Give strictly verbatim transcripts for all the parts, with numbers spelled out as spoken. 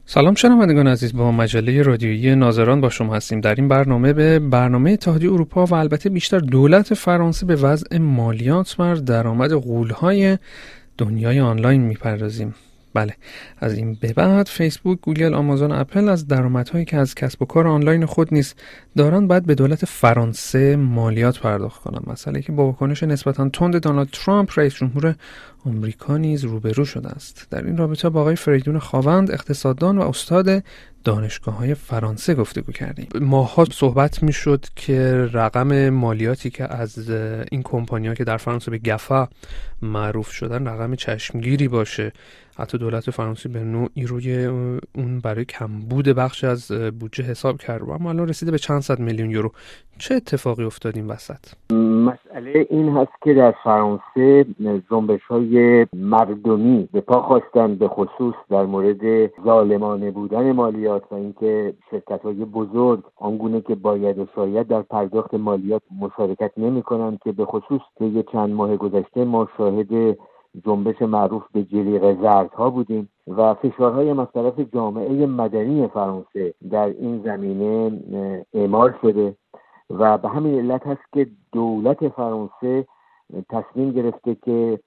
سلام شنوندگان عزیز، با مجله رادیویی ناظران با شما هستیم. در این برنامه به برنامه اتحادیه اروپا و البته بیشتر دولت فرانسه به وضع مالیات بر درآمد غول‌های دنیای آنلاین میپردازیم. بله، از این به بعد فیسبوک، گوگل، آمازون، اپل از درآمدهایی که از کسب و کار آنلاین خود نیز دارند باید به دولت فرانسه مالیات پرداخت کنند. مسئله که با واکنش نسبتاً تند دونالد ترامپ رئیس جمهور آمریکا نیز روبرو شده است. در این رابطه با آقای فریدون خاوند، اقتصاددان و استاد دانشگاه‌های فرانسه گفتگو کردیم. ماها صحبت می‌شد که رقم مالیاتی که از این کمپانی‌ها که در فرانسه به گافا معروف شدن رقم چشمگیری باشه. حتی دولت فرانسه به نوعی روی اون برای کمبود بخش از بودجه حساب کرد و اما الان رسیده به چند صد میلیون یورو. چه اتفاقی افتاد این وسط؟ مسئله این هست که در فرانسه جنبش‌های مردمی به پا خواستن، به خصوص در مورد ظالمانه بودن مالیات و اینکه شرکت‌های بزرگ آنگونه که باید و شاید در پرداخت مالیات مشارکت نمی‌کنند، که به خصوص طی چند ماه گذشته ما شاهد جنبش معروف به جلیقه زردها بودیم و فشارهای از طرف جامعه مدنی فرانسه در این زمینه اعمال شده و به همین علت هست که دولت فرانسه تصمیم گرفته که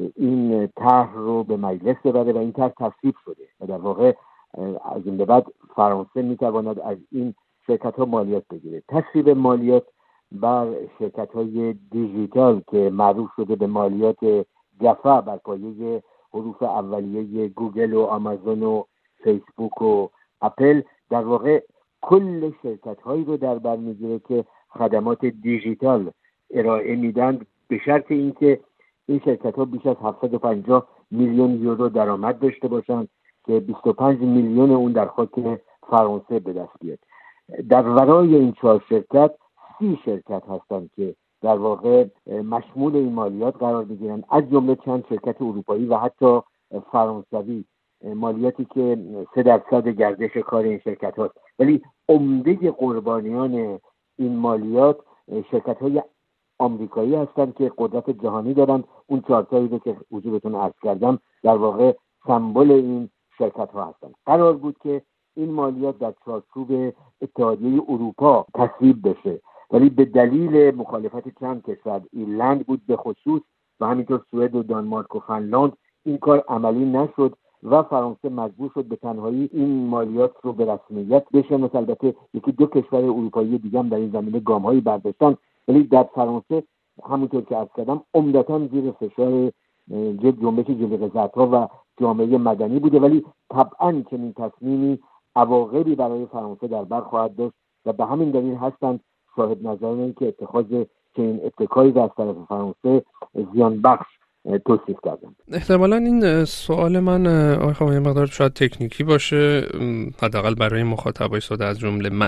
این طرح رو به مجلس ببره و این طرح تصویب شده و در واقع از این به بعد فرانسه میتواند از این شرکت‌ها مالیات بگیره. تصویب مالیات بر شرکت‌های دیجیتال که معروف شده به مالیات گافا بر پایه حروف اولیه گوگل و آمازون و فیسبوک و اپل در واقع کل شرکت‌هایی رو در بر میگیره که خدمات دیجیتال ارائه میدن، به شرط اینکه این شرکت‌ها بیش از هفتصد و پنجاه میلیون یورو درآمد داشته باشند که بیست و پنج میلیون اون در خاک فرانسه به دست بیاد. در ورای این چهار شرکت سی شرکت هستند که در واقع مشمول این مالیات قرار میگیرن، از جمله چند شرکت اروپایی و حتی فرانسوی، مالیاتی که سه درصد گردش کار این شرکت هاست. ولی عمده قربانیان این مالیات شرکت های آمریکایی هستند که قدرت جهانی دارن. اون چارتایی رو که حضورتون عرض کردم در واقع سمبل این شرکت ها هستند. قرار بود که این مالیات در چارچوب اتحادیه اروپا تصویب بشه، ولی به دلیل مخالفت چند کشور، ایرلند بود به خصوص و همینطور سوئد و دانمارک و فنلاند، این کار عملی نشد و فرانسه مجبور شد به تنهایی این مالیات رو به رسمیت بشناسه. البته یکی دو کشور اروپایی دیگه هم در این زمینه گام‌هایی برداشتن، ولی در فرانسه همونطور که عرض کردم عمدتاً زیر فشار جنبش جلیقه زردها و جامعه مدنی بوده، ولی طبعاً چنین تصمیمی عواقبی برای فرانسه در بر خواهد داشت و به همین دلیل هستند صاحب نظران این که اتخاذ چنین اتکایی از طرف فرانسه زیان بخش توصیف کردن. احتمالاً این سوال من آقای خامنه‌ای مقدار شاید تکنیکی باشه، حداقل برای مخاطبای ساده از جمله من.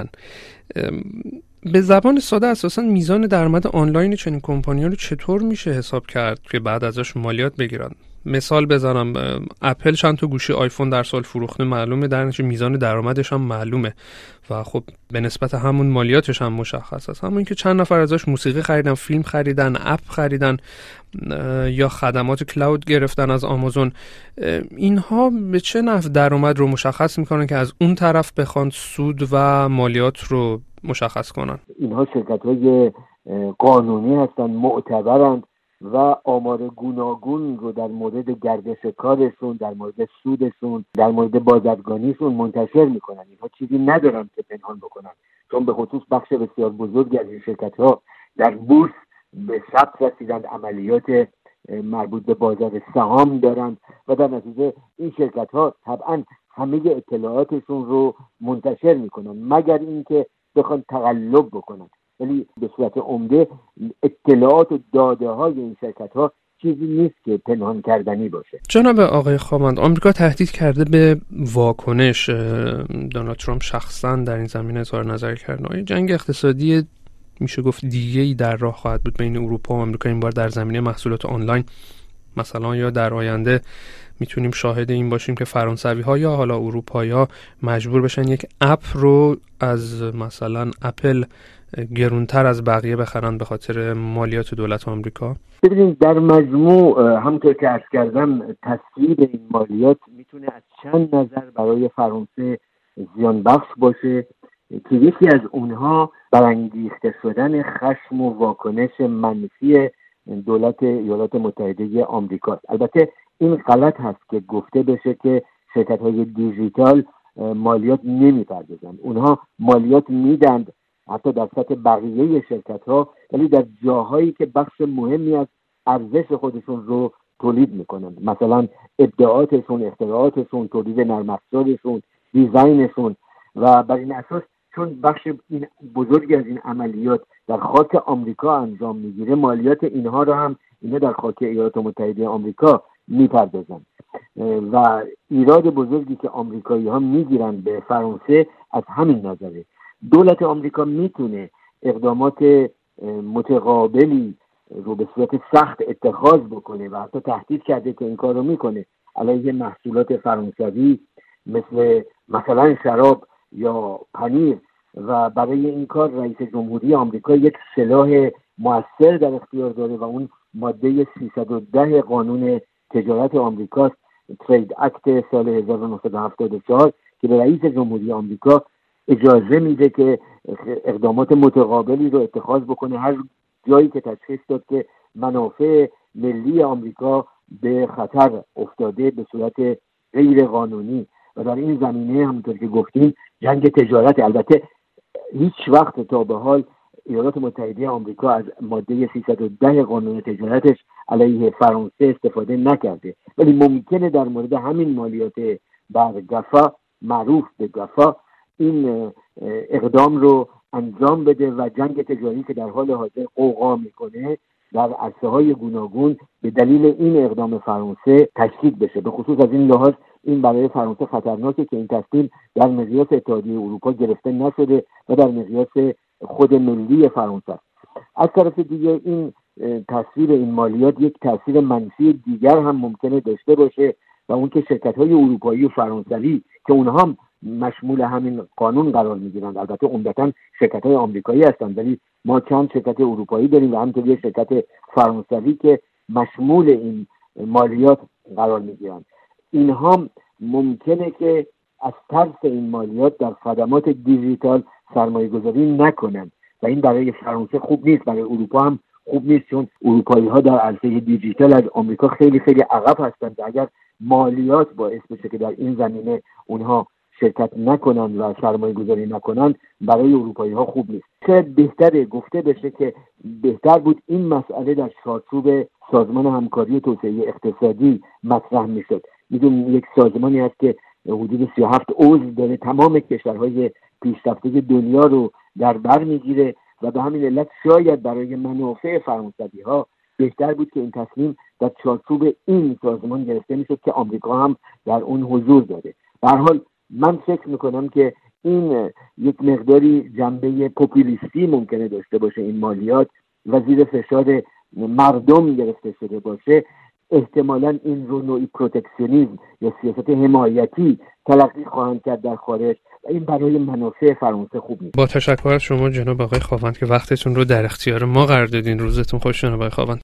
به زبان ساده اساساً میزان درآمد آنلاین چنین کمپانی‌ها رو چطور میشه حساب کرد که بعد ازش مالیات بگیرن؟ مثال بزنم، اپل چند تا گوشی آیفون در سال فروخته معلومه، در نتیجه میزان درآمدش هم معلومه و خب به نسبت همون مالیاتش هم مشخص است. همون که چند نفر ازش موسیقی خریدن، فیلم خریدن، اپ خریدن یا خدمات کلاود گرفتن از آمازون، اینها به چه نحو درآمد رو مشخص میکنن که از اون طرف بخوان سود و مالیات رو مشخص کنن؟ اینها شرکت‌های قانونی هستن، معتبرند و آمار گوناگون رو در مورد گردش کارشون، در مورد سودشون، در مورد بازرگانیشون منتشر میکنن. اینها چیزی ندارن که پنهان بکنن، چون به خصوص بخش بسیار بزرگی از این شرکت‌ها در بورس به ثبت رسیدند، عملیات مربوط به بازار سهام دارند و در نتیجه این شرکت‌ها طبعاً همه اطلاعاتشون رو منتشر میکنن، مگر اینکه بخوان تقلب بکنن. ولی به صورت عمده اطلاعات و داده های این شرکت ها چیزی نیست که پنهان کردنی باشه. جناب آقای خاوند، آمریکا تهدید کرده به واکنش. دونالد ترامپ شخصا در این زمینه اظهار نظر کرده. جنگ اقتصادی میشه گفت دیگه‌ای در راه خواهد بود بین اروپا و آمریکا، این بار در زمینه محصولات آنلاین، مثلا یا در آینده میتونیم شاهد این باشیم که فرانسوی ها یا حالا اروپایی ها مجبور بشن یک اپ رو از مثلا اپل گرونتر از بقیه بخرن به خاطر مالیات دولت آمریکا؟ ببینید در مجموع همونطور که عرض کردم تصویب این مالیات میتونه از چند نظر برای فرانسه زیان بخش باشه که یکی از اونها برانگیخته شدن خشم و واکنش منفی دولت ایالات متحده آمریکا. البته این غلط هست که گفته بشه که شرکت‌های دیجیتال مالیات نمی‌پردازند. اونها مالیات میدند حتی در سطح بقیه شرکت‌ها، ولی در جاهایی که بخش مهمی از ارزش خودشون رو تولید میکنند، مثلا ابداعاتشون، اختراعاتشون، تولید نرم افزارشون، دیزاینشون، و بر این اساس چون بخش این بزرگی از این عملیات در خاک آمریکا انجام میگیره، مالیات اینها رو هم اینا در خاک ایالات متحده آمریکا میپردازن و ایراد بزرگی که آمریکایی ها میگیرن به فرانسه از همین نظره. دولت آمریکا میتونه اقدامات متقابلی رو به صورت سخت اتخاذ بکنه و حتی تهدید کرده که این کار رو میکنه علیه محصولات فرانسوی مثل مثلا شراب یا پنیر، و برای این کار رئیس جمهوری آمریکا یک سلاح مؤثر در اختیار داره و اون ماده سیصد و ده قانون تجارت آمریکاست، ترید اکت سال هزار و نهصد و هفتاد و چهار، که به رئیس جمهوری آمریکا اجازه میده که اقدامات متقابلی رو اتخاذ بکنه هر جایی که تشخیص داد که منافع ملی آمریکا به خطر افتاده به صورت غیر قانونی. و در این زمینه همونطور که گفتیم جنگ تجارت، البته هیچ وقت تا به حال ایالات متحده آمریکا از ماده سیصد و ده قانون تجارتش علیه فرانسه استفاده نکرده، ولی ممکنه در مورد همین مالیات بر گفا، معروف به گفا، این اقدام رو انجام بده و جنگ تجاری که در حال حاضر قوقا میکنه در عرصه‌های گوناگون به دلیل این اقدام فرانسه تشدید بشه. به خصوص از این لحاظ این برای فرانسه خطرناکه که این تصمیم در مقیاس اتحادیه اروپا گرفته نشده و در مقیاس خود ملی فرانسه است. از طرف دیگه این تصویر این مالیات یک تاثیر منفی دیگر هم ممکنه داشته باشه و اون که شرکت‌های اروپایی و فرانسوی که اونها هم مشمول همین قانون قرار میگیرند، البته عمدتاً شرکت‌های آمریکایی هستند ولی ما چند شرکت اروپایی داریم و همینطور یک شرکت فرانسوی که مشمول این مالیات قرار میگیرند. اینها ممکنه که از ترس این مالیات در خدمات دیجیتال سرمایه گذاری نکنند و این برای فرانسه خوب نیست، برای اروپا هم خوب نیست، چون اروپایی ها در عرصه دیجیتال از آمریکا خیلی خیلی عقب هستند. اگر مالیات باعث بشه که در این زمینه اونها شرکت نکنند و سرمایه گذاری نکنند، برای اروپایی ها خوب نیست. شاید بهتره گفته بشه که بهتر بود این مسئله در چارچوب سازمان همکاری و توسعه اقتصادی مطرح میشد. میدونیم یک سازمانی هست که حدود سی و هفت عضو داره، تمام کشورهای پیشرفته دنیا رو در بر میگیره و به همین علت شاید برای منافع فرانسوی ها بهتر بود که این تصمیم در چارچوب این سازمان گرفته میشد که آمریکا هم در اون حضور داره. به هر حال من فکر میکنم که این یک مقداری جنبه پوپولیستی ممکنه داشته باشه این مالیات و زیر فشار مردم گرفته شده باشه. احتمالاً این رو نوعی پروتکشنیسم یا سیاست حمایتی تلقی خواهند کرد در خارج و این برای منافع فرانسه خوب نیست. با تشکر از شما جناب آقای خاوند که وقتتون رو در اختیار ما قرار دادین. روزتون خوش جناب آقای خاوند.